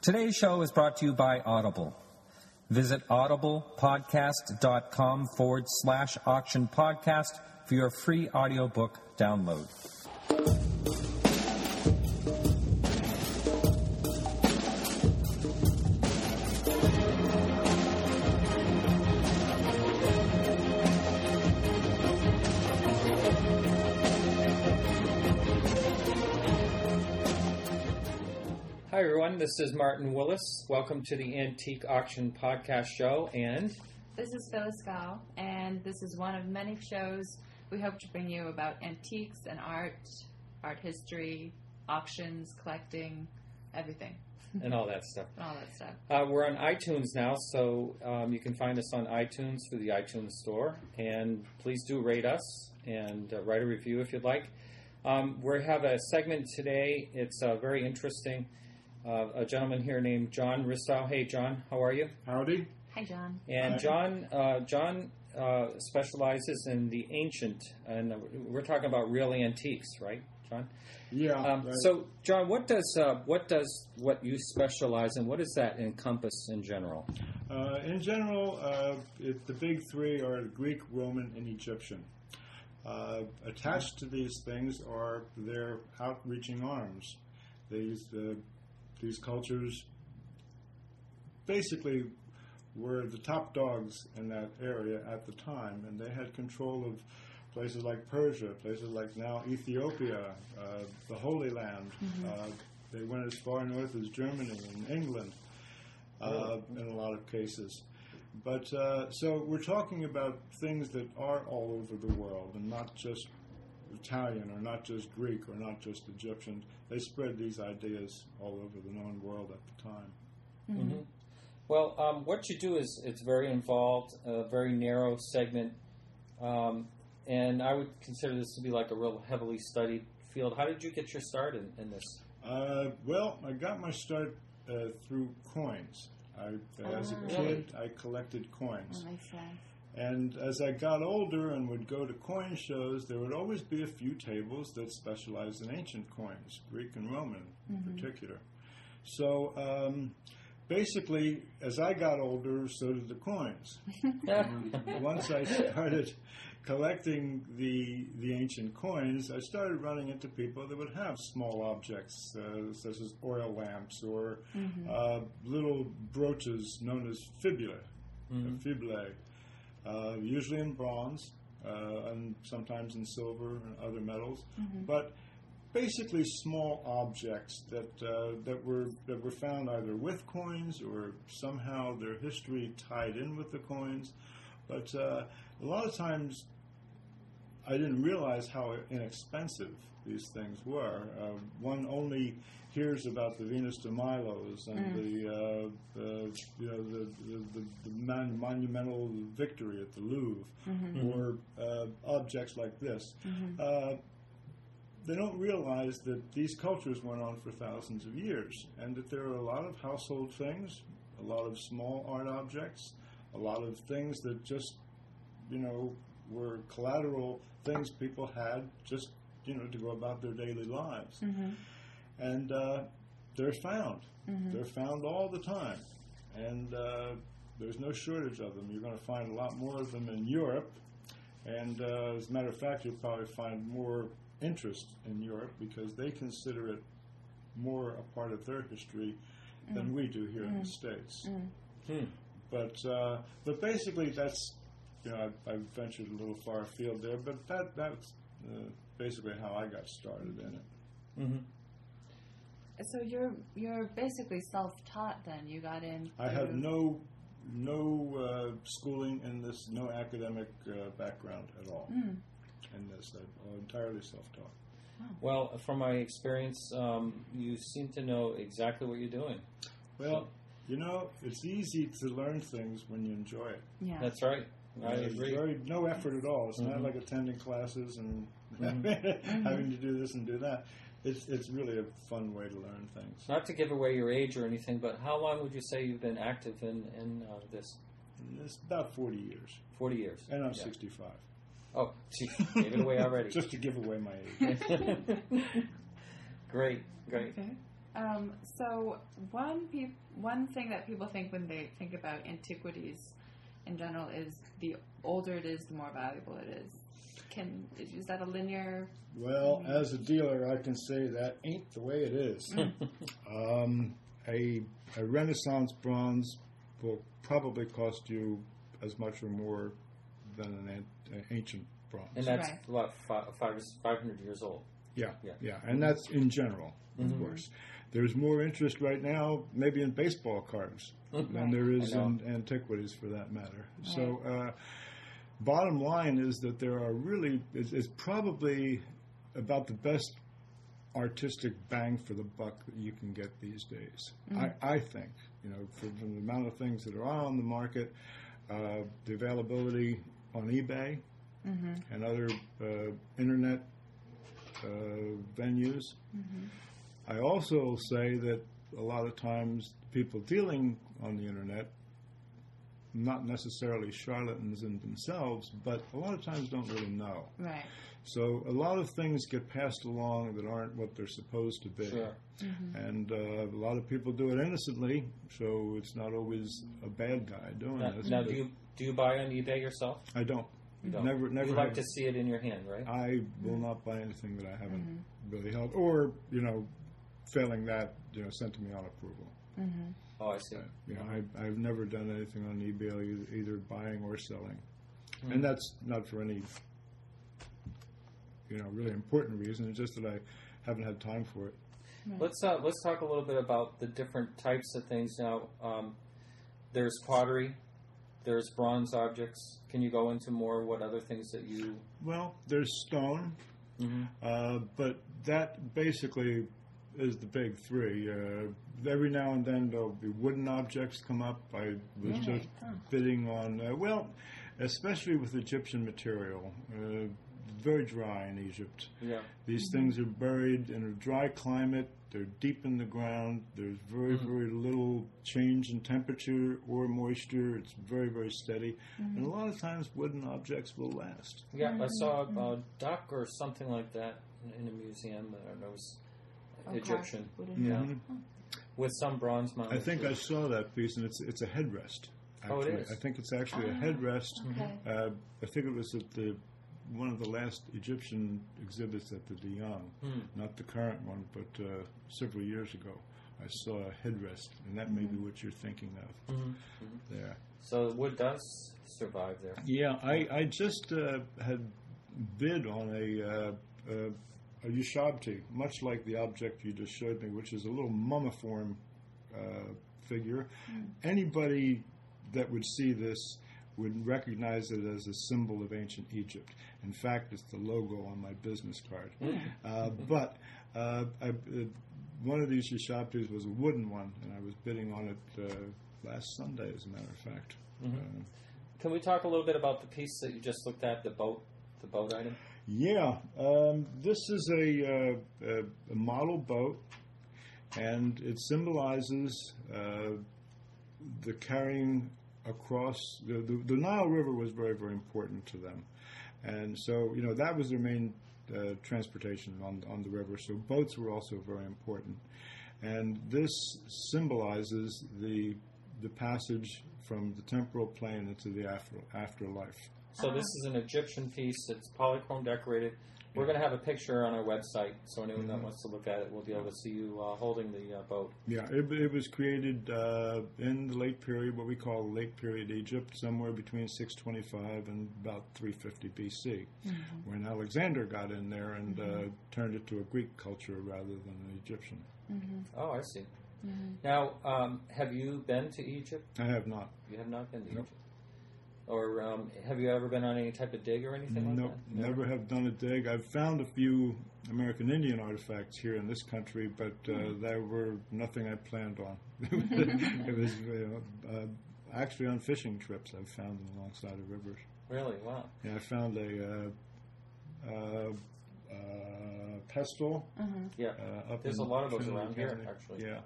Today's show is brought to you by Audible. Visit audiblepodcast.com/auction podcast for your free audiobook download. Hi everyone, this is Martin Willis. Welcome to the Antique Auction Podcast Show, and this is Phyllis Gall, and this is one of many shows we hope to bring you about antiques and art history, auctions, collecting, everything. And all that stuff. We're on iTunes now, so you can find us on iTunes through the iTunes store, and please do rate us and write a review if you'd like. We have a segment today. It's very interesting. A gentleman here named John Ristow. Hey, John, how are you? Howdy. Hi, John. And John specializes in the ancient, and we're talking about real antiques, right, John? Yeah. Right. So, John, what does what you specialize in? What does that encompass in general? In general, the big three are Greek, Roman, and Egyptian. Attached to these things are their outreaching arms. These cultures basically were the top dogs in that area at the time, and they had control of places like Persia, places like now Ethiopia, the Holy Land. Mm-hmm. They went as far north as Germany and England in a lot of cases. But so we're talking about things that are all over the world and not just Italian or not just Greek or not just Egyptian. They spread these ideas all over the known world at the time. Mm-hmm. Well, what you do is it's very involved, a very narrow segment, and I would consider this to be like a real heavily studied field. How did you get your start in this? Well, I got my start through coins. As a kid, I collected coins. That makes sense. And as I got older and would go to coin shows, there would always be a few tables that specialized in ancient coins, Greek and Roman in particular. So basically, as I got older, so did the coins. Once I started collecting the ancient coins, I started running into people that would have small objects, such as oil lamps or little brooches known as fibulæ. Usually in bronze, and sometimes in silver and other metals, but basically small objects that were found either with coins or somehow their history tied in with the coins. But a lot of times I didn't realize how inexpensive these things were. One only hears about the Venus de Milos and the monumental victory at the Louvre, or objects like this. They don't realize that these cultures went on for thousands of years, and that there are a lot of household things, a lot of small art objects, a lot of things that just, were collateral things people had just, to go about their daily lives. And they're found. They're found all the time. And there's no shortage of them. You're going to find a lot more of them in Europe. And as a matter of fact, you'll probably find more interest in Europe because they consider it more a part of their history than we do here in the States. But basically, that's, I've ventured a little far afield there, but that's basically how I got started in it. So you're basically self-taught then. You got in. I have no schooling in this, no academic background at all in this. I'm entirely self-taught. Well, from my experience, you seem to know exactly what you're doing. Well, it's easy to learn things when you enjoy it. Yeah, that's right. I agree. No effort at all. It's not like attending classes and having to do this and do that. It's really a fun way to learn things. Not to give away your age or anything, but how long would you say you've been active in this? It's about 40 years. 40 years. And I'm 65. Oh, gee, gave it away already. Just to give away my age. Great. Okay. So one thing that people think when they think about antiquities in general is the older it is, the more valuable it is. Is that a linear? Well, as a dealer, I can say that ain't the way it is. A Renaissance bronze will probably cost you as much or more than an ancient bronze. And that's Right. what 500 years old. Yeah, Yeah. yeah, and that's in general, of course. There's more interest right now, maybe in baseball cards, than there is I know. in antiquities, for that matter. So, bottom line is that there are really it's probably about the best artistic bang for the buck that you can get these days. I think, from the amount of things that are on the market, the availability on eBay and other internet venues. I also say that a lot of times people dealing on the internet, not necessarily charlatans in themselves, but a lot of times don't really know. Right. So a lot of things get passed along that aren't what they're supposed to be. Sure. And a lot of people do it innocently, so it's not always a bad guy doing this. Now, do you buy on eBay yourself? I don't. You don't. Never You like have. to see it in your hand, right? I will not buy anything that I haven't really held, or failing that, sent to me on approval. Oh, I see. I've never done anything on eBay, either buying or selling, and that's not for any really important reason. It's just that I haven't had time for it. Let's talk a little bit about the different types of things now. There's pottery, there's bronze objects. Can you go into more what other things that you? Well, there's stone, but that basically is the big three. Every now and then there'll be wooden objects come up. I was just bidding on, especially with Egyptian material. Very dry in Egypt. Yeah. These things are buried in a dry climate. They're deep in the ground. There's very, very little change in temperature or moisture. It's very, very steady. And a lot of times wooden objects will last. Yeah, I saw a duck or something like that in a museum. I don't know, it was Egyptian. Yeah. With some bronze mounted. I think I saw that piece, and it's a headrest. Actually. Oh, it is? I think it's actually a headrest. Okay. I think it was at one of the last Egyptian exhibits at the De Young, not the current one, but several years ago. I saw a headrest, and that may be what you're thinking of there. So the wood does survive there. Yeah, I just had bid on a Ushabti, much like the object you just showed me, which is a little mummiform figure. Anybody that would see this would recognize it as a symbol of ancient Egypt. In fact, it's the logo on my business card. But one of these Ushabtis was a wooden one, and I was bidding on it last Sunday, as a matter of fact. Can we talk a little bit about the piece that you just looked at, the boat item? Yeah, this is a model boat, and it symbolizes the carrying across the Nile River was very, very important to them, and so that was their main transportation on the river. So boats were also very important, and this symbolizes the passage from the temporal plane into the afterlife. So this is an Egyptian piece. It's polychrome decorated. We're going to have a picture on our website, so anyone that wants to look at it will be able to see you holding the boat. Yeah, it was created in the late period, what we call late period Egypt, somewhere between 625 and about 350 BC, when Alexander got in there and turned it to a Greek culture rather than an Egyptian. Oh, I see. Now, have you been to Egypt? I have not. You have not been to Egypt? Or have you ever been on any type of dig or anything like that? No, never have done a dig. I've found a few American Indian artifacts here in this country, but they were nothing I planned on. It was actually on fishing trips I've found them alongside of rivers. Really? Wow. Yeah, I found a pestle. Yeah. There's a lot of those around here, actually. Yeah.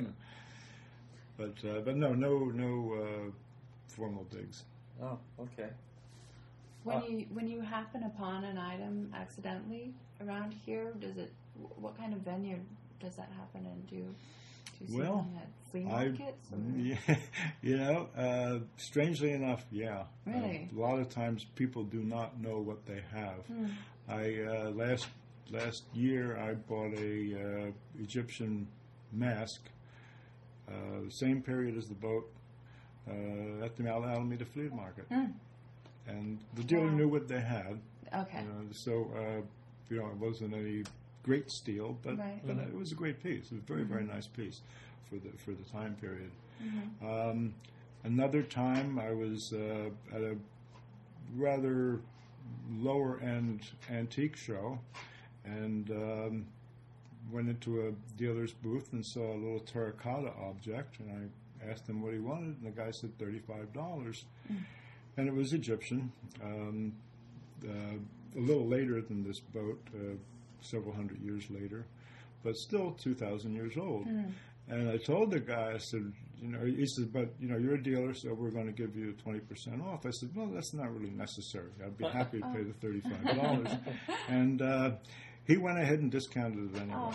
But no formal digs. Oh, okay. When you happen upon an item accidentally around here, what kind of venue does that happen? And do you see Well, them at flea markets? Strangely enough, yeah. Really? A lot of times people do not know what they have. I last year I bought a Egyptian mask, the same period as the boat, at the Alameda Flea Market, and the dealer knew what they had. Okay. It wasn't any great steal, but Right. it was a great piece. It was a very, very nice piece for the time period. Another time, I was at a rather lower end antique show, and went into a dealer's booth and saw a little terracotta object, and I asked him what he wanted, and the guy said $35, and it was Egyptian. A little later than this boat, several hundred years later, but still 2,000 years old. And I told the guy, I said, he said, but, you're a dealer, so we're going to give you 20% off. I said, well, that's not really necessary. I'd be happy to pay the $35. And he went ahead and discounted it anyway.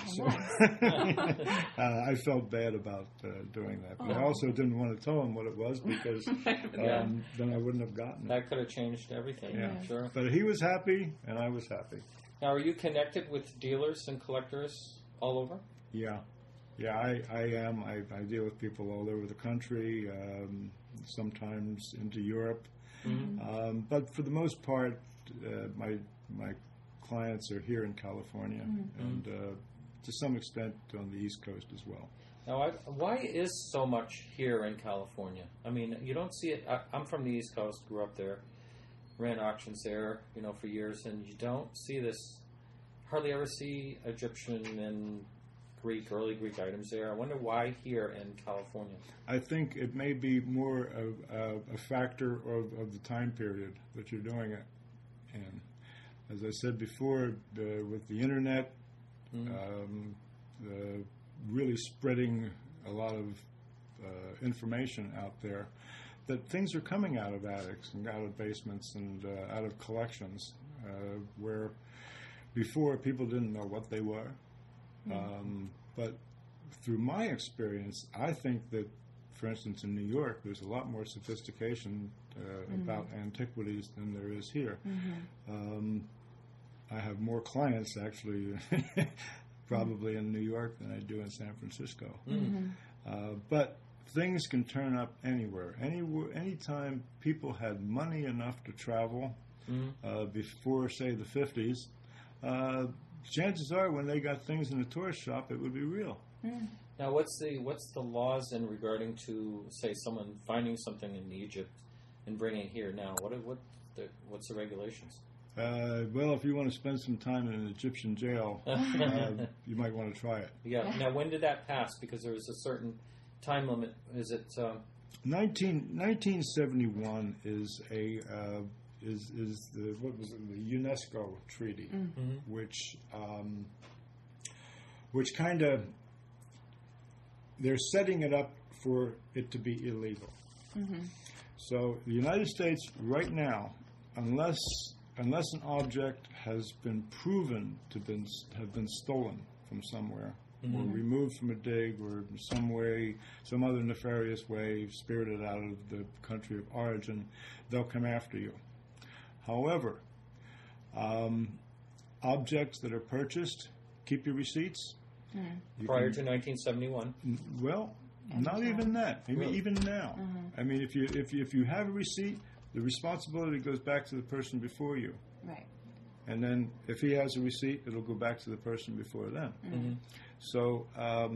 I felt bad about doing that. But I also didn't want to tell him what it was because then I wouldn't have gotten it. That could have changed everything. Yeah. Sure. But he was happy, and I was happy. Now, are you connected with dealers and collectors all over? Yeah, I am. I deal with people all over the country, sometimes into Europe. But for the most part, my clients are here in California, and to some extent on the East Coast as well. Now, why is so much here in California? I mean, you don't see it. I'm from the East Coast, grew up there, ran auctions there, for years, and you don't see this. Hardly ever see Egyptian and early Greek items there. I wonder why here in California. I think it may be more of a factor of the time period that you're doing it in. As I said before, with the internet, really spreading a lot of information out there, that things are coming out of attics and out of basements and out of collections, where before people didn't know what they were. But through my experience, I think that, for instance, in New York, there's a lot more sophistication about antiquities than there is here. I have more clients, actually, probably in New York than I do in San Francisco. But things can turn up anywhere. Anytime people had money enough to travel before, say, the 50s, chances are when they got things in the tourist shop, it would be real. Now, what's the laws in regarding to, say, someone finding something in Egypt and bringing it here now? What's the regulations? Well, if you want to spend some time in an Egyptian jail, you might want to try it. Yeah. Now, when did that pass? Because there was a certain time limit. Is it 1971 is the UNESCO treaty, which kind of they're setting it up for it to be illegal. So the United States right now, unless an object has been proven to have been stolen from somewhere, or removed from a dig, or in some way, some other nefarious way, spirited out of the country of origin, they'll come after you. However, objects that are purchased, keep your receipts. Prior to 1971? Well, not even that. Maybe really? Even now. I mean, if you have a receipt, the responsibility goes back to the person before you. Right. And then if he has a receipt, it'll go back to the person before them. So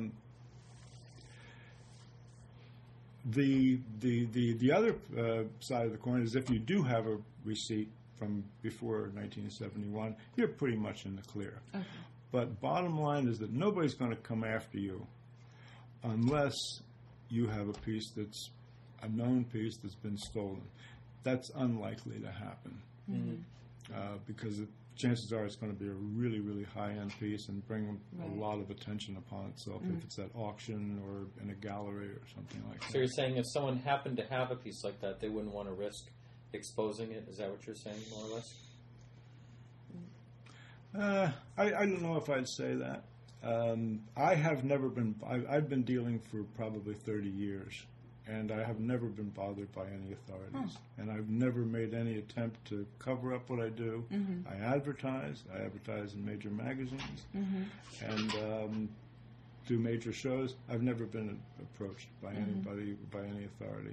the other side of the coin is if you do have a receipt from before 1971, you're pretty much in the clear. Okay. But bottom line is that nobody's going to come after you unless you have a piece that's a known piece that's been stolen. That's unlikely to happen because chances are it's going to be a really, really high-end piece and bring a lot of attention upon itself if it's at auction or in a gallery or something like that. So you're saying if someone happened to have a piece like that, they wouldn't want to risk exposing it? Is that what you're saying, more or less? I don't know if I'd say that. I have never been. I've been dealing for probably 30 years, and I have never been bothered by any authorities. And I've never made any attempt to cover up what I do. I advertise. I advertise in major magazines, and do major shows. I've never been approached by anybody, by any authority.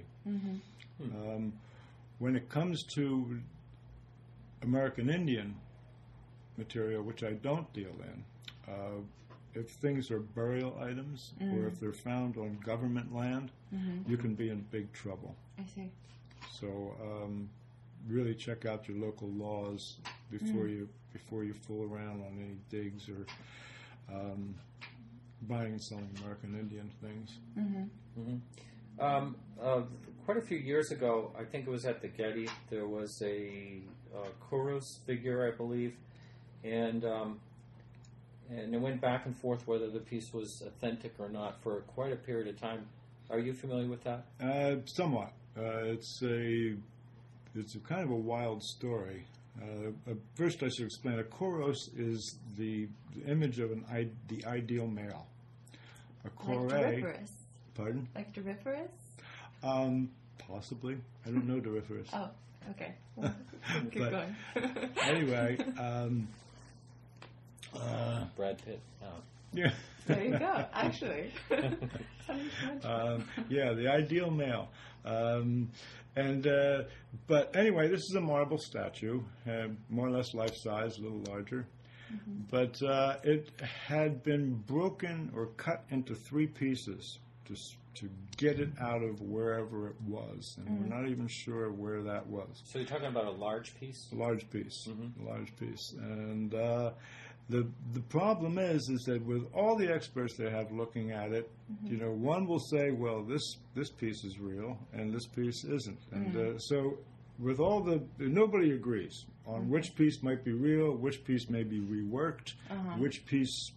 When it comes to American Indian material, which I don't deal in, if things are burial items or if they're found on government land, you can be in big trouble. I see. So really check out your local laws before you fool around on any digs or buying and selling American Indian things. Quite a few years ago, I think it was at the Getty, there was a Kurus figure, I believe, and it went back and forth whether the piece was authentic or not for quite a period of time. Are you familiar with that? Somewhat. It's a kind of a wild story. First, I should explain. A Kuros is the image of the ideal male. A Kore, like Doryphorus. Pardon? Like Doryphorus? Possibly. I don't know Doryphorus. Oh, okay. Well, keep going. Anyway, Brad Pitt. yeah. There you go, actually. Yeah, the ideal male. But anyway, this is a marble statue, more or less life-size, a little larger. But it had been broken or cut into 3 pieces to get it out of wherever it was. And we're not even sure where that was. So you're talking about a large piece? A large piece. A large piece. And the problem is that with all the experts they have looking at it, one will say, well, this piece is real and this piece isn't. And so with all nobody agrees on which piece might be real, which piece may be reworked, which piece,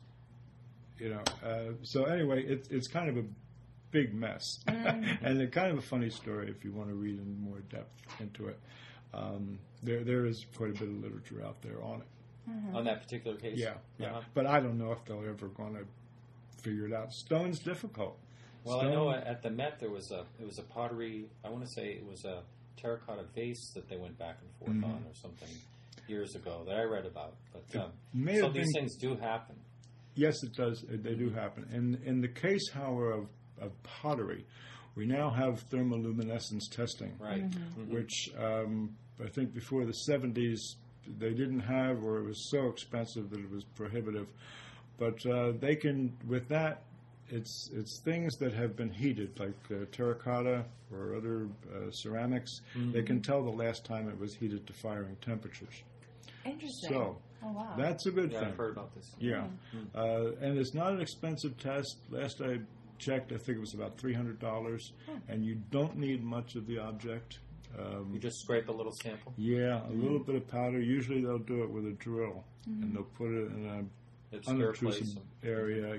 so anyway, it's kind of a big mess. And it's kind of a funny story if you want to read in more depth into it. There is quite a bit of literature out there on it. On that particular case? Yeah. But I don't know if they're ever going to figure it out. Stone's difficult. Well, I know at the Met it was a pottery, I want to say it was a terracotta vase that they went back and forth on or something years ago that I read about. But so these things do happen. Yes, it does. They do happen. In the case, however, of pottery, we now have thermoluminescence testing, right? Which I think before the 70s they didn't have, or it was so expensive that it was prohibitive. But they can, with that, it's things that have been heated, like terracotta or other ceramics. They can tell the last time it was heated to firing temperatures. Interesting. So wow. that's a good thing. I've heard about this. Yeah. And it's not an expensive test. Last I checked, I think it was about $300, and you don't need much of the object. You just scrape a little sample? Yeah, a little bit of powder. Usually they'll do it with a drill, and they'll put it in a unobtrusive area,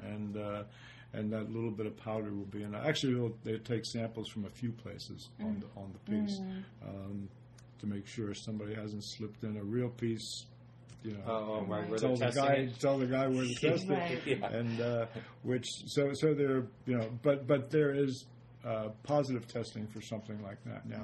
and that little bit of powder will be in it. Actually, they take samples from a few places on the piece to make sure somebody hasn't slipped in a real piece. Right. Tell the guy where to test it, and so there, but there is positive testing for something like that now.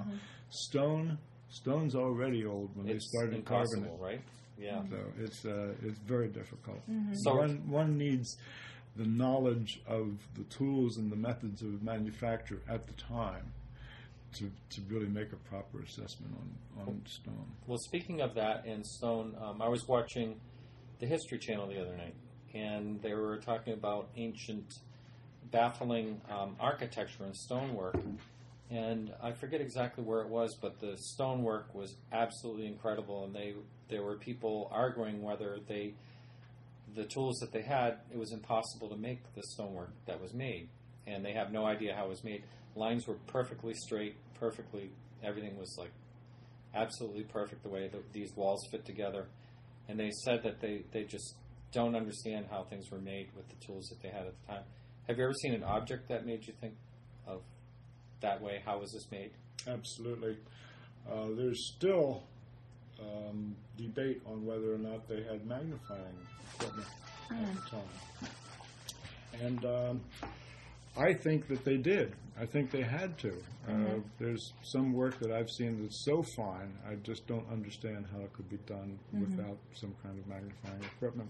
Stone's already old when they started carving it, right? Yeah. So it's very difficult. So one needs the knowledge of the tools and the methods of manufacture at the time to really make a proper assessment on stone. Well, speaking of that and stone, I was watching the History Channel the other night, and they were talking about ancient, baffling architecture and stonework. And I forget exactly where it was, but the stonework was absolutely incredible, and there were people arguing whether the tools that they had, it was impossible to make the stonework that was made, and they have no idea how it was made. Lines were perfectly straight, everything was like absolutely perfect the way these walls fit together, and they said that they just don't understand how things were made with the tools that they had at the time. Have you ever seen an object that made you think of that way? How was this made? Absolutely. There's still debate on whether or not they had magnifying equipment. at the time. And I think that they did. I think they had to. There's some work that I've seen that's so fine, I just don't understand how it could be done without some kind of magnifying equipment.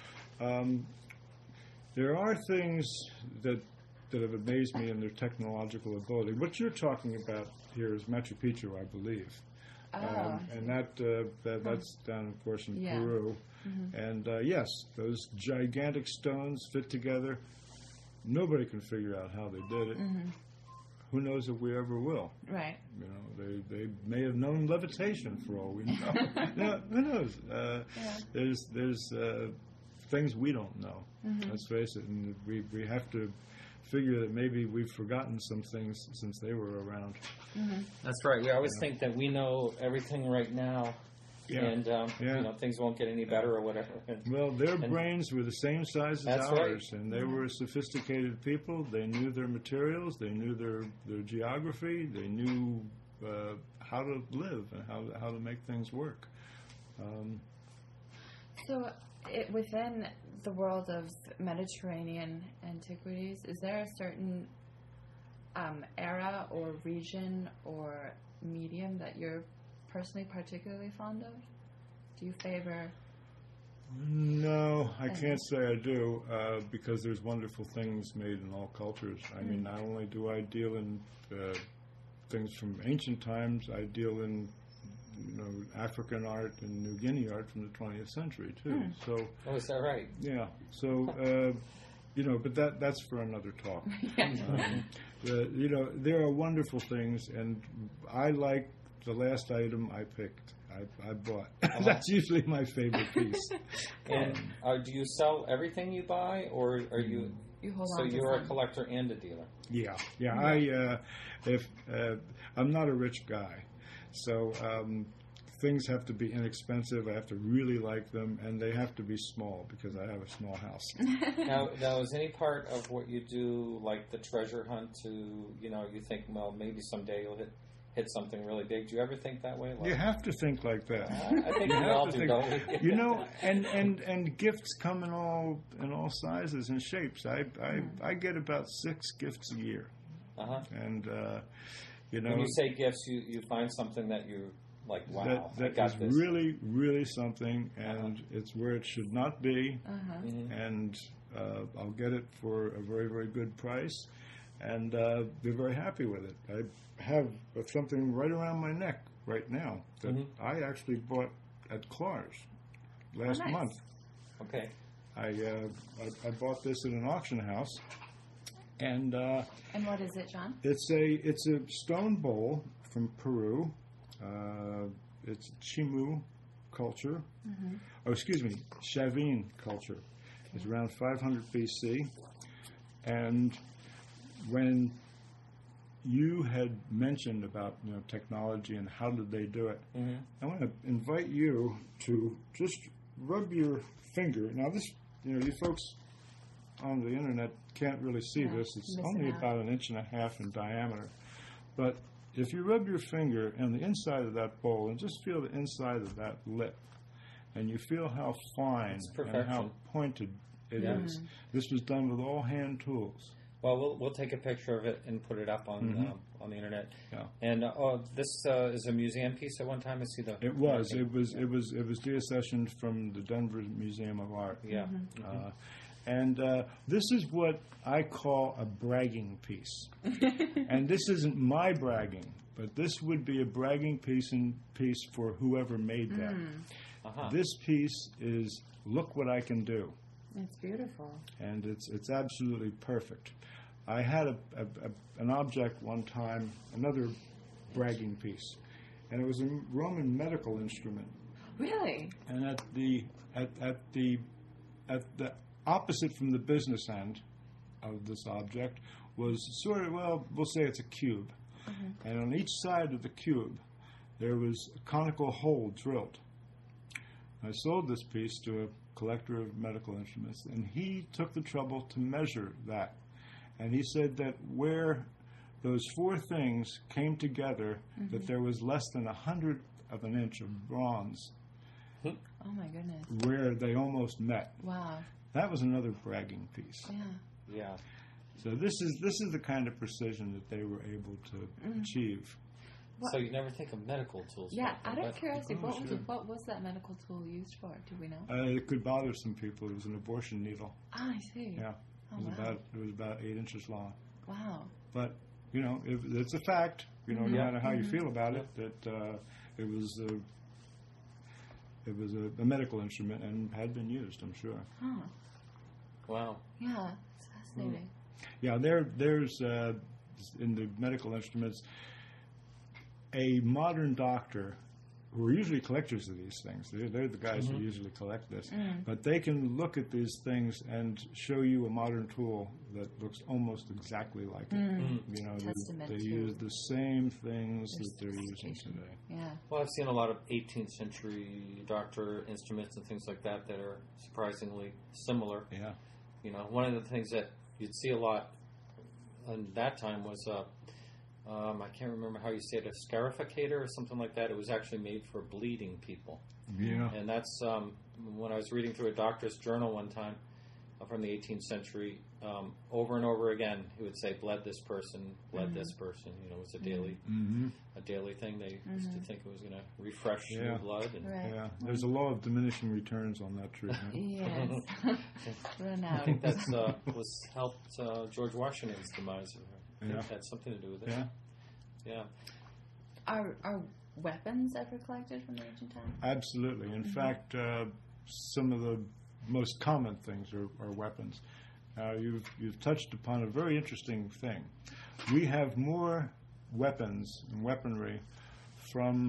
There are things that have amazed me in their technological ability. What you're talking about here is Machu Picchu, I believe. And that's down, of course, in Peru. And yes, those gigantic stones fit together. Nobody can figure out how they did it. Who knows if we ever will? Right. You know, they may have known levitation for all we know. No, who knows? There's things we don't know. Let's face it, and we have to figure that maybe we've forgotten some things since they were around. That's right. We always think that we know everything right now, and you know, things won't get any better or whatever. Well, their brains were the same size as That's ours, right. and they were sophisticated people. They knew their materials, they knew their geography, they knew how to live and how to make things work. So, within the world of Mediterranean antiquities, is there a certain era or region or medium that you're personally particularly fond of? Do you favor? No, I can't say I do, because there's wonderful things made in all cultures. I mean, not only do I deal in things from ancient times, I deal in African art and New Guinea art from the 20th century too. So, oh, is that right? Yeah. So, but that's for another talk. There are wonderful things, and I like the last item I picked. I bought. That's usually my favorite piece. And do you sell everything you buy, or are you? You hold so on to you're some. a collector and a dealer. Yeah. I'm not a rich guy, so things have to be inexpensive. I have to really like them, and they have to be small because I have a small house. Now, is any part of what you do like the treasure hunt? You think, well, maybe someday you'll hit something really big. Do you ever think that way? You have to think like that. I think we all do, don't we? And gifts come in all sizes and shapes. I get about 6 gifts a year. And when you say gifts, you find something that you like. Wow, that I got is this. really, really something, and it's where it should not be. And I'll get it for a very, very good price, and they're very happy with it. I have something right around my neck right now that I actually bought at Clark's last month. Okay. I bought this at an auction house, and what is it, John? It's a stone bowl from Peru. It's Chimu culture. Oh, excuse me, Chavin culture. It's around 500 BC, and when you had mentioned about technology and how did they do it, I want to invite you to just rub your finger. Now this, you folks on the internet can't really see this. It's only about 1.5 inches in diameter. But if you rub your finger on the inside of that bowl and just feel the inside of that lip, and you feel how fine and how pointed it is. This was done with all hand tools. Well, we'll take a picture of it and put it up on the internet. Yeah. And this is a museum piece at one time. I see the. It was deaccessioned from the Denver Museum of Art. Yeah. And this is what I call a bragging piece. And this isn't my bragging, but this would be a bragging piece for whoever made that. This piece is, look what I can do. It's beautiful. And it's absolutely perfect. I had an object one time, another bragging piece, and it was a Roman medical instrument. Really? And at the opposite from the business end of this object was sort of, we'll say it's a cube. And on each side of the cube, there was a conical hole drilled. I sold this piece to a collector of medical instruments, and he took the trouble to measure that. And he said that where those 4 things came together, that there was less than 1/100 of an inch of bronze. Oh my goodness. Where they almost met. Wow. That was another bragging piece. Yeah. Yeah. So this is the kind of precision that they were able to achieve. So you never think of medical tools. Yeah, like out that, of but- curiosity, Oh, sure. what was that medical tool used for? Do we know? It could bother some people. It was an abortion needle. Ah, I see. Yeah, Oh, it was wow. about 8 inches long. Wow. But it's a fact. No Yeah. matter how you feel about it, that it was a medical instrument and had been used. I'm sure. Huh. Wow. Yeah, it's fascinating. Yeah, there's in the medical instruments a modern doctor who are usually collectors of these things. They're the guys who usually collect this. But they can look at these things and show you a modern tool that looks almost exactly like it. Testament They to use the same things their that they're using sophistication. today. Yeah. Well, I've seen a lot of 18th century doctor instruments and things like that that are surprisingly similar. Yeah. One of the things that you'd see a lot in that time was I can't remember how you say it, a scarificator or something like that. It was actually made for bleeding people. Yeah. And that's when I was reading through a doctor's journal one time from the 18th century, over and over again, he would say, bled this person, bled this person. It was a daily thing. They used to think it was going to refresh your blood. And Right. Yeah. There's a law of diminishing returns on that treatment. Yes. Run I out. think that's was helped George Washington's demise. I think Yeah. it had something to do with it. Yeah. Yeah. Are weapons ever collected from the ancient times? Absolutely. In fact, some of the most common things are weapons. You've touched upon a very interesting thing. We have more weapons and weaponry from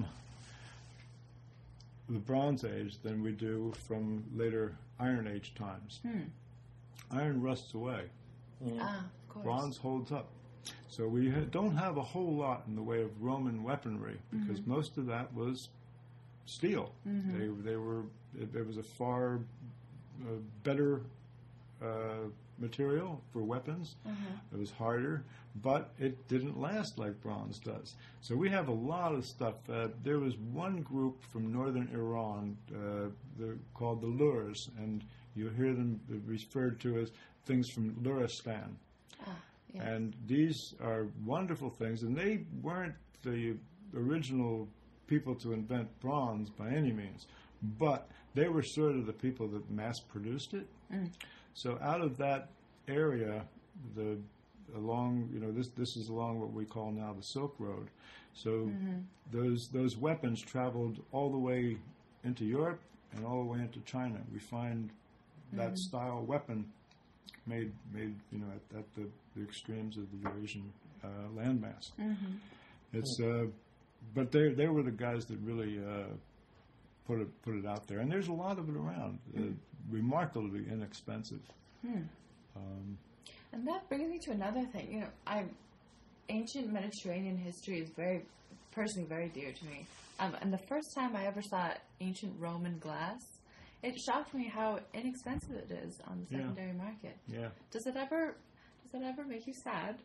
the Bronze Age than we do from later Iron Age times. Iron rusts away. Ah, of course. Bronze holds up. So we don't have a whole lot in the way of Roman weaponry because most of that was steel. They were. There was a far better material for weapons. It was harder, but it didn't last like bronze does. So we have a lot of stuff. There was one group from northern Iran called the Lurs, and you hear them referred to as things from Luristan. Yes. And these are wonderful things, and they weren't the original people to invent bronze by any means, but they were sort of the people that mass-produced it. So out of that area, this is along what we call now the Silk Road. So those weapons traveled all the way into Europe and all the way into China. We find that style weapon made at the extremes of the Eurasian landmass. It's but they were the guys that really put it out there, and there's a lot of it around. Remarkably inexpensive. And that brings me to another thing. Ancient Mediterranean history is personally very dear to me. And the first time I ever saw ancient Roman glass, it shocked me how inexpensive it is on the secondary market. Yeah. Does that ever make you sad?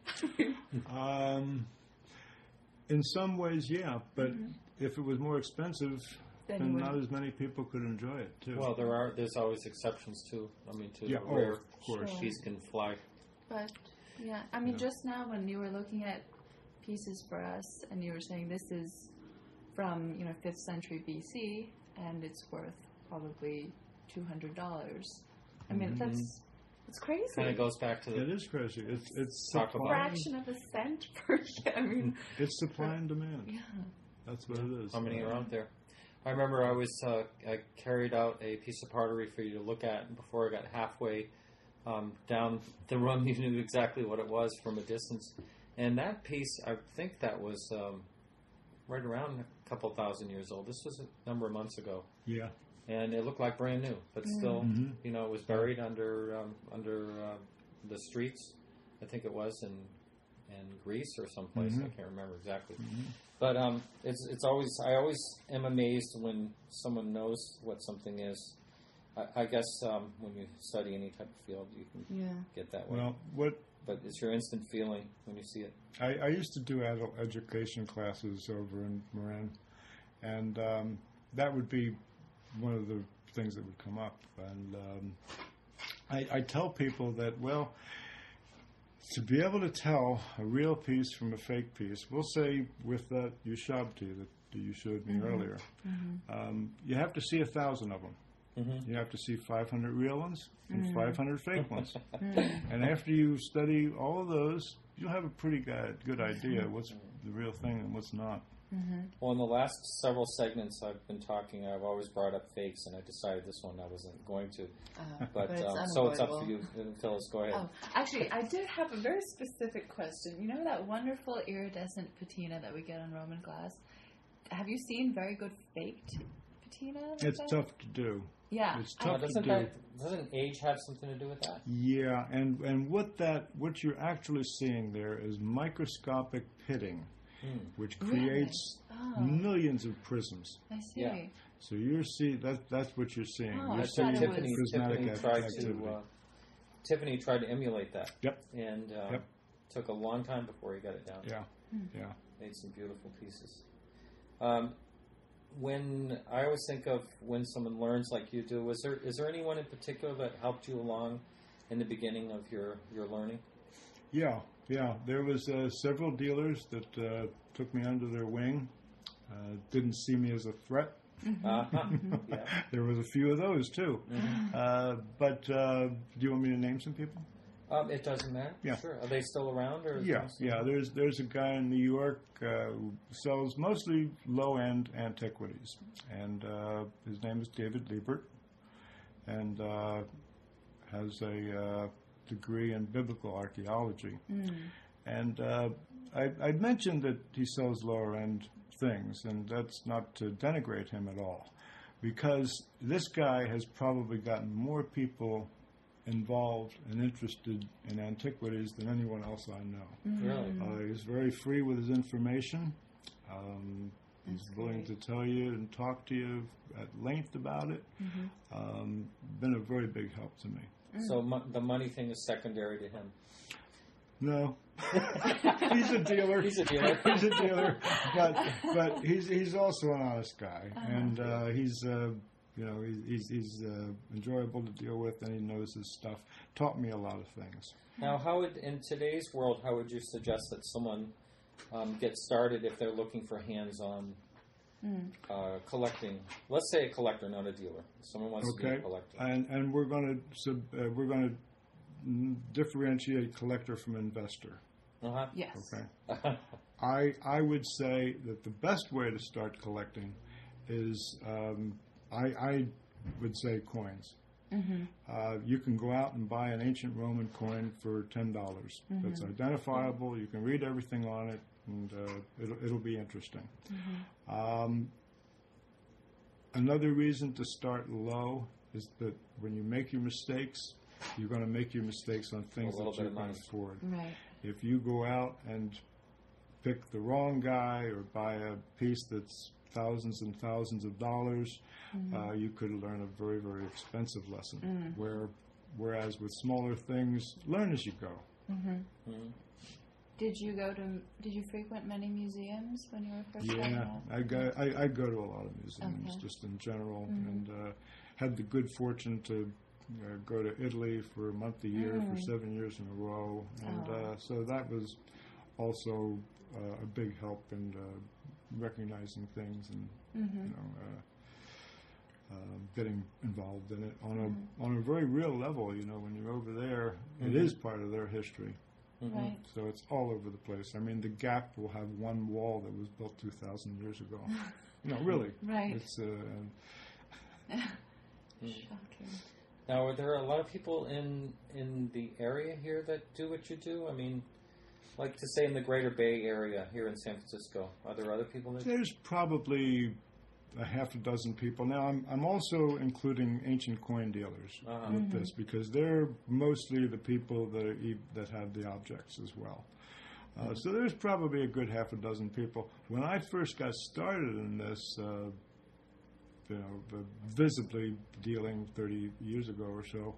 In some ways, yeah, but if it was more expensive, then not as many people could enjoy it too. Well, there's always exceptions too. I mean, to the of rare course. piece can fly. But just now when you were looking at pieces for us, and you were saying this is from 5th century BC, and it's worth probably $200. I mean, it's crazy. Kind of goes back to It the is crazy. It's Talk supply. about- fraction of a cent per year. I mean, It's supply and demand. yeah. That's what it is. how many are out there. I remember I carried out a piece of pottery for you to look at, and before I got halfway down the room, you knew exactly what it was from a distance. And that piece, I think that was right around a couple thousand years old. This was a number of months ago. Yeah. And it looked like brand new, but still, it was buried under the streets. I think it was in Greece or someplace. I can't remember exactly. But it's always, I always am amazed when someone knows what something is. I guess when you study any type of field, you can get that way. Well, But it's your instant feeling when you see it. I used to do adult education classes over in Marin, and that would be one of the things that would come up. And I tell people that, well, to be able to tell a real piece from a fake piece, we'll say with that Ushabti that you showed me earlier, you have to see 1,000 of them. You have to see 500 real ones and 500 fake ones. And after you study all of those, you'll have a pretty good idea what's the real thing and what's not. Well, in the last several segments I've been talking, I've always brought up fakes, and I decided this one I wasn't going to. But so it's up to you, Phyllis. Go ahead. Oh, actually, I did have a very specific question. You know that wonderful iridescent patina that we get on Roman glass? Have you seen very good faked patina? Like It's that? tough to do. Yeah. It's tough to Doesn't do. doesn't age have something to do with that? Yeah, and what you're actually seeing there is microscopic pitting, which creates millions of prisms. I see. Yeah. So that's what you're seeing. Oh, You're I seeing thought it was- prismatic Tiffany tried to emulate that. Yep. And took a long time before he got it down. Yeah. Made some beautiful pieces. When I always think of when someone learns like you do, is there anyone in particular that helped you along in the beginning of your learning? Yeah. There was several dealers that took me under their wing. Didn't see me as a threat. Yeah. There was a few of those too. But do you want me to name some people? It doesn't matter. Yeah. Sure. Are they still around? Or Yeah. There's a guy in New York who sells mostly low-end antiquities, and his name is David Liebert, and has a degree in biblical archaeology. And I'd mentioned that he sells lower-end things, and that's not to denigrate him at all, because this guy has probably gotten more people involved and interested in antiquities than anyone else I know. Really? He's very free with his information. He's willing to tell you and talk to you at length about it. Been a very big help to me. So the money thing is secondary to him. No, he's a dealer. He's a dealer. He's a dealer, but he's also an honest guy, and he's enjoyable to deal with, and he knows his stuff. Taught me a lot of things. Now, in today's world, how would you suggest that someone get started if they're looking for hands-on collecting? Let's say a collector, not a dealer. Someone wants to be a collector. And we're going to differentiate collector from investor. Yes. Okay. I would say that the best way to start collecting is I would say coins. You can go out and buy an ancient Roman coin for $10. That's identifiable. You can read everything on it, and it'll be interesting. Another reason to start low is that when you make your mistakes, you're going to make your mistakes on things that you can afford. Right. If you go out and pick the wrong guy or buy a piece that's thousands and thousands of dollars, you could learn a very, very expensive lesson. Whereas with smaller things, learn as you go. Did you frequent many museums when you were first starting out? I go to a lot of museums just in general, and had the good fortune to go to Italy for a month a year for 7 years in a row, and so that was also a big help in recognizing things and getting involved in it on a very real level. When you're over there, it is part of their history. Right. So it's all over the place. I mean, the Gap will have one wall that was built 2,000 years ago. Really. Right. It's Shocking. Now, are there a lot of people in the area here that do what you do? I mean, like to say in the Greater Bay Area here in San Francisco, are there other people that? There's probably a half a dozen people. Now, I'm also including ancient coin dealers with this, because they're mostly the people that have the objects as well. So there's probably a good half a dozen people. When I first got started in this, visibly dealing 30 years ago or so,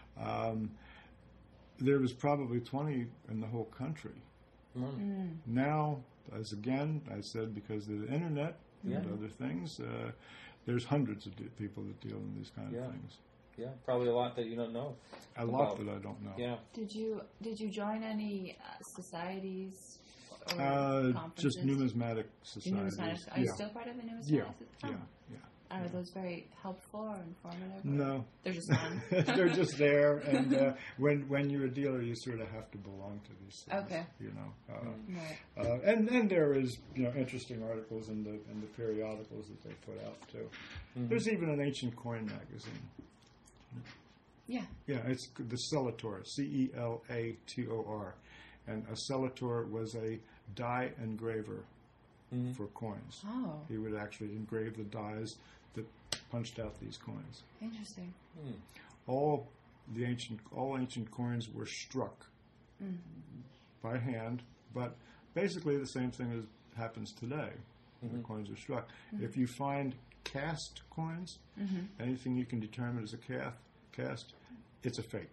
there was probably 20 in the whole country. Now, as again I said, because of the internet and other things, there's hundreds of people that deal in these kind of things. Yeah, probably a lot that you don't know. A lot that I don't know. Yeah. Did you join any societies or conferences? Just numismatic societies. Numismatic. Are you still part of the numismatic? Yeah. Are those very helpful or informative? No. They're just fun. They're just there, and when you're a dealer, you sort of have to belong to these things. Okay. You know. Right. And there is interesting articles in the periodicals that they put out too. Mm-hmm. There's even an ancient coin magazine. Yeah. Yeah, it's the Celator, Celator, and a Celator was a die engraver for coins. Oh. He would actually engrave the dies that punched out these coins. Interesting. All ancient coins were struck by hand, but basically the same thing as happens today. The coins are struck. If you find cast coins, anything you can determine as a cast, it's a fake.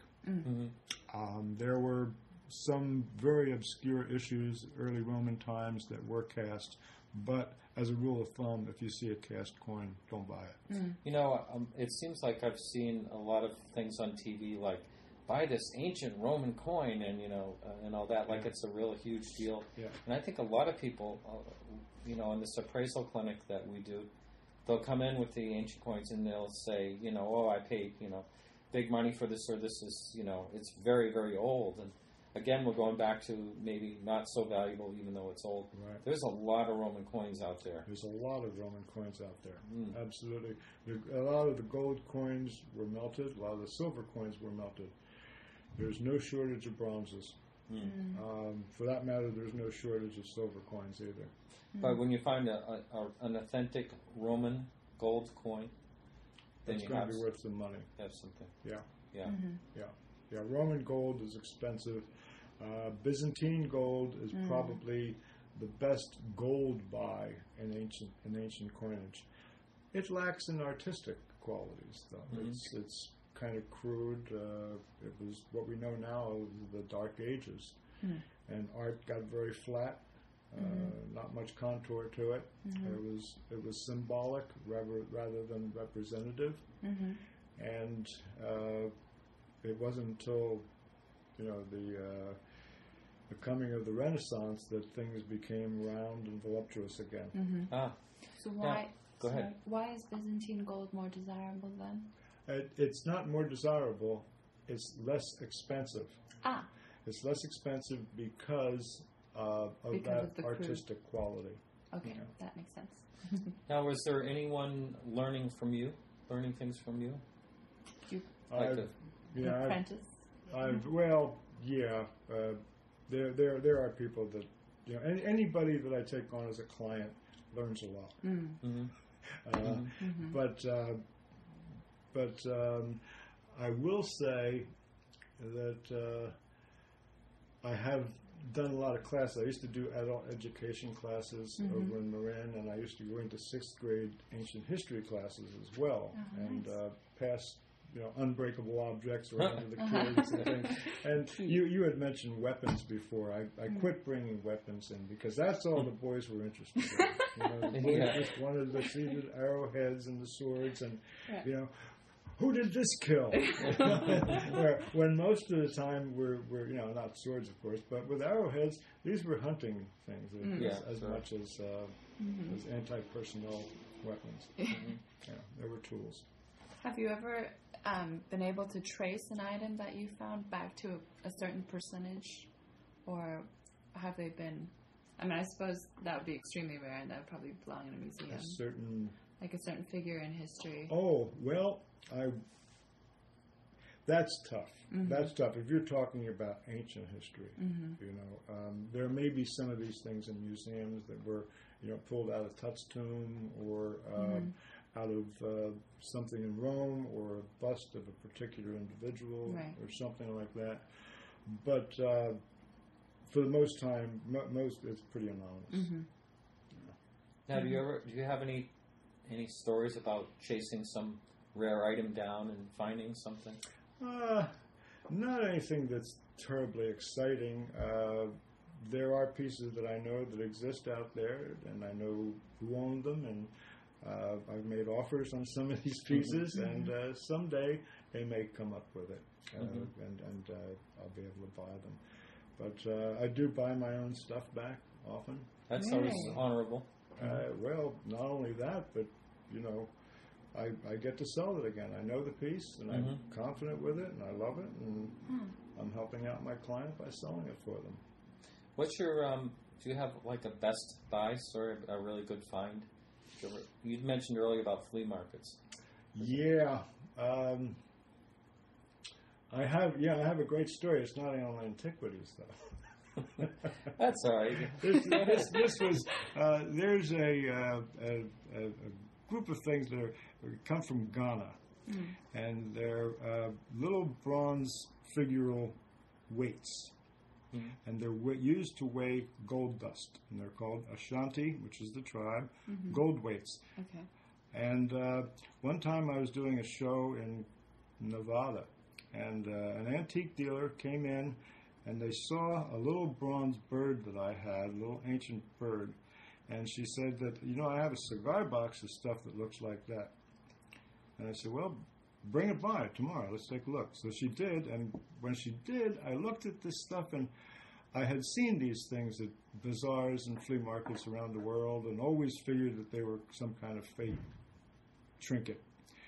There were some very obscure issues early Roman times that were cast, but as a rule of thumb, if you see a cast coin, don't buy it. You know, it seems like I've seen a lot of things on TV like, buy this ancient Roman coin and, and all that, like it's a real huge deal. Yeah. And I think a lot of people, in this appraisal clinic that we do, they'll come in with the ancient coins and they'll say, I paid, big money for this, or this is, it's very, very old. And again, we're going back to maybe not so valuable, even though it's old. Right. There's a lot of Roman coins out there. There's a lot of Roman coins out there. Absolutely. A lot of the gold coins were melted. A lot of the silver coins were melted. There's no shortage of bronzes. For that matter, there's no shortage of silver coins either. But when you find an authentic Roman gold coin, then it's going to be worth some money. Have something. Yeah. Yeah. Yeah. Roman gold is expensive. Byzantine gold is probably the best gold buy in ancient coinage. It lacks in artistic qualities, though. It's kind of crude. It was what we know now of the Dark Ages, and art got very flat. Not much contour to it. It was symbolic rather than representative, and it wasn't until the coming of the Renaissance that things became round and voluptuous again. So why? Go ahead. Why is Byzantine gold more desirable then? It's not more desirable. It's less expensive. It's less expensive because of that artistic quality. Okay, that makes sense. Now, was there anyone learning things from you? Apprentice? There are people that, anybody that I take on as a client learns a lot. But I will say that I have done a lot of classes. I used to do adult education classes over in Marin, and I used to go into 6th grade ancient history classes as well, and pass unbreakable objects around to the kids and things. And you had mentioned weapons before. I quit bringing weapons in because that's all the boys were interested in. The boys just wanted to see the arrowheads and the swords and who did this kill? When most of the time we're not swords, of course, but with arrowheads, these were hunting things as much as anti-personnel weapons. They were tools. Have you ever been able to trace an item that you found back to a certain percentage, or have they been? I mean, I suppose that would be extremely rare, and that would probably belong in a museum. A certain figure in history. Oh well. That's tough. That's tough. If you're talking about ancient history, there may be some of these things in museums that were, pulled out of Tut's tomb or out of something in Rome or a bust of a particular individual or something like that. But for the most time, it's pretty anonymous. Now, do you have any stories about chasing some rare item down and finding something? Not anything that's terribly exciting. There are pieces that I know that exist out there, and I know who owned them, and I've made offers on some of these pieces, and someday they may come up with it, and I'll be able to buy them. But I do buy my own stuff back often. That's always honorable. Well, not only that, but I get to sell it again. I know the piece, and I'm confident with it, and I love it, and I'm helping out my client by selling it for them. What's your, do you have like a best buy story, a really good find? You mentioned earlier about flea markets. Yeah. I have a great story. It's not on antiquities, though. That's all right. This was, there's a group of things that come from Ghana, and they're little bronze figural weights, and they're used to weigh gold dust, and they're called Ashanti, which is the tribe, gold weights. Okay. And one time I was doing a show in Nevada, and an antique dealer came in, and they saw a little bronze bird that I had, a little ancient bird, and she said that, I have a cigar box of stuff that looks like that. And I said, well, bring it by tomorrow. Let's take a look. So she did, and when she did, I looked at this stuff, and I had seen these things at bazaars and flea markets around the world, and always figured that they were some kind of fake trinket.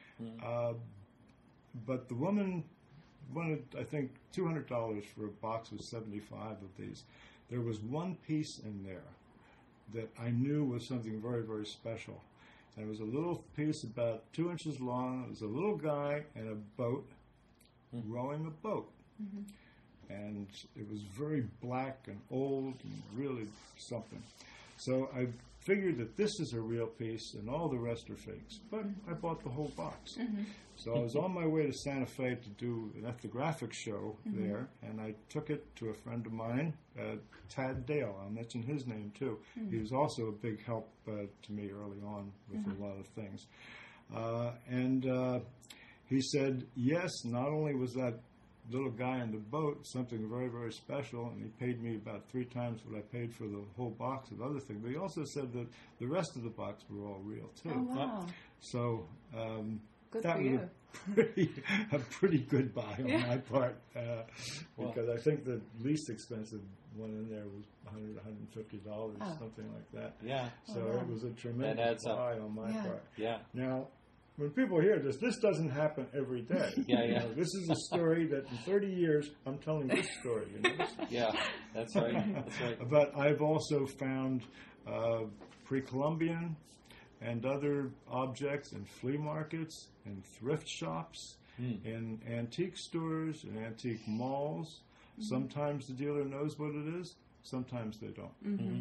But the woman wanted, I think, $200 for a box of 75 of these. There was one piece in there that I knew was something very, very special. And it was a little piece about 2 inches long. It was a little guy in a boat, rowing a boat. And it was very black and old and really something. So I figured that this is a real piece and all the rest are fakes. But I bought the whole box. So I was on my way to Santa Fe to do an ethnographic show there, and I took it to a friend of mine, Tad Dale. I'll mention his name too. He was also a big help to me early on with a lot of things. And he said, yes, not only was that little guy in the boat something very, very special, and he paid me about 3 times what I paid for the whole box of other things, but he also said that the rest of the box were all real too. Oh, wow. So Good that for was you. a pretty good buy on my part, because I think the least expensive one in there was $100, $150, something like that. Yeah. So it was a tremendous buy on my part. Yeah. Now, when people hear this doesn't happen every day. Yeah. This is a story that in 30 years, I'm telling this story. Yeah, that's right. That's right. But I've also found pre-Columbian and other objects in flea markets, in thrift shops, in antique stores, in antique malls. Sometimes the dealer knows what it is. Sometimes they don't.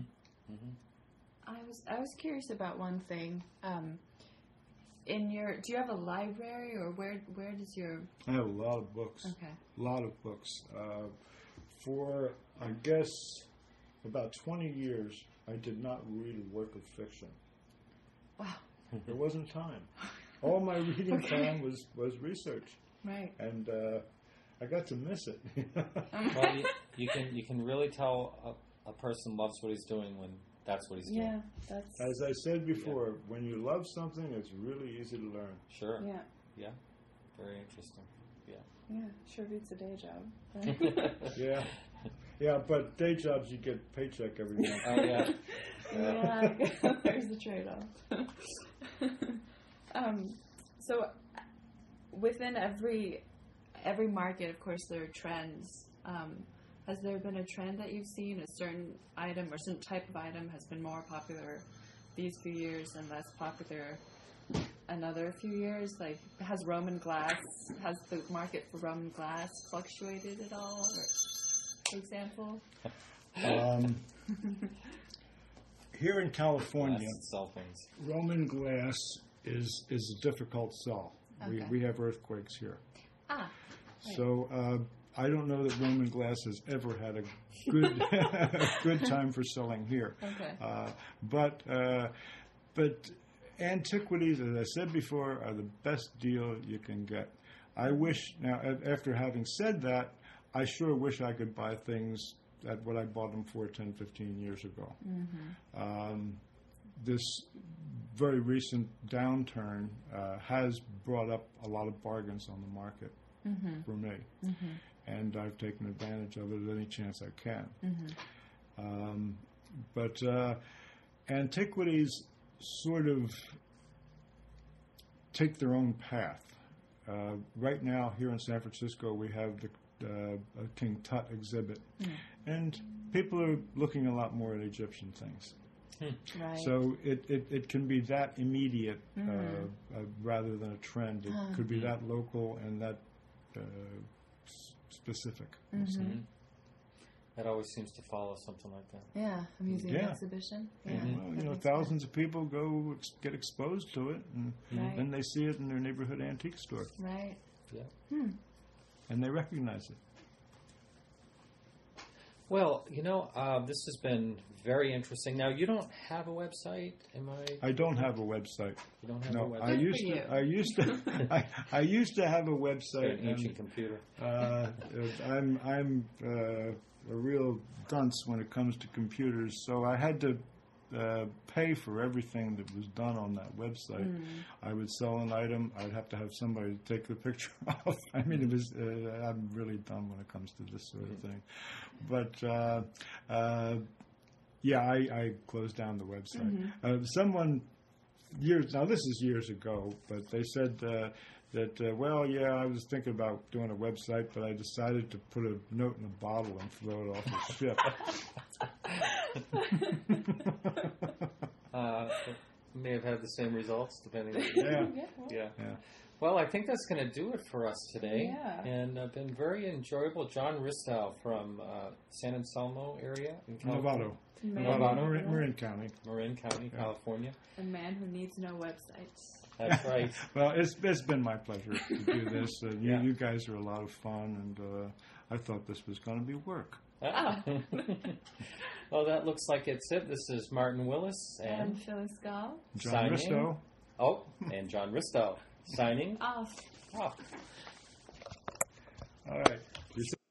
I was curious about one thing. Do you have a library, or where does your... I have a lot of books. Okay. A lot of books. For, I guess, about 20 years, I did not read a work of fiction. Wow. There wasn't time. All my reading time was research. Right. And I got to miss it. Well, you can really tell a person loves what he's doing when that's what he's doing. Yeah, that's... As I said before, when you love something, it's really easy to learn. Sure. Yeah. Yeah. Very interesting. Yeah. Yeah, sure beats a day job. Yeah. Yeah, but day jobs, you get paycheck every month. Oh, yeah. Yeah, there's the trade-off. So within every market, of course, there are trends. Has there been a trend that you've seen? A certain item or certain type of item has been more popular these few years and less popular another few years? Like, has the market for Roman glass fluctuated at all, for example? Here in California, Cell phones. Roman glass is a difficult sell. Okay. We have earthquakes here. Right. So I don't know that Roman glass has ever had a good good time for selling here. Okay. But antiquities, as I said before, are the best deal you can get. I wish, now, after having said that, I sure wish I could buy things at what I bought them for 10, 15 years ago. this very recent downturn has brought up a lot of bargains on the market for me, and I've taken advantage of it at any chance I can. But antiquities sort of take their own path. Right now, here in San Francisco, we have the King Tut exhibit, and people are looking a lot more at Egyptian things. Right. So it can be that immediate rather than a trend. It could be that local and that specific. That always seems to follow something like that. Yeah, a museum exhibition. Yeah, Well, thousands of people go get exposed to it, and Right. then they see it in their neighborhood antique store, Right. Yeah. and they recognize it. Well, this has been very interesting. Now, you don't have a website, am I? I don't have a website. You don't have No, a website? I used to. I used to have a website. An ancient computer. I'm a real dunce when it comes to computers, so I had to pay for everything that was done on that website. I would sell an item, I'd have to have somebody to take the picture off. I mean, it was I'm really dumb when it comes to this sort of thing. But I closed down the website. Someone now this is years ago, but they said that, I was thinking about doing a website, but I decided to put a note in a bottle and throw it off the ship. May have had the same results, depending on... Yeah. Well, I think that's going to do it for us today. Yeah. And been very enjoyable. John Ristow from San Anselmo area in California. Novato, Marin County. Marin County, California. A man who needs no websites. That's right. Well, it's been my pleasure to do this. You guys are a lot of fun, and I thought this was going to be work. Well, that looks like it's it. This is Martin Willis And Phyllis Gall. John Ristow. Oh, and John Ristow signing Off. off. All right.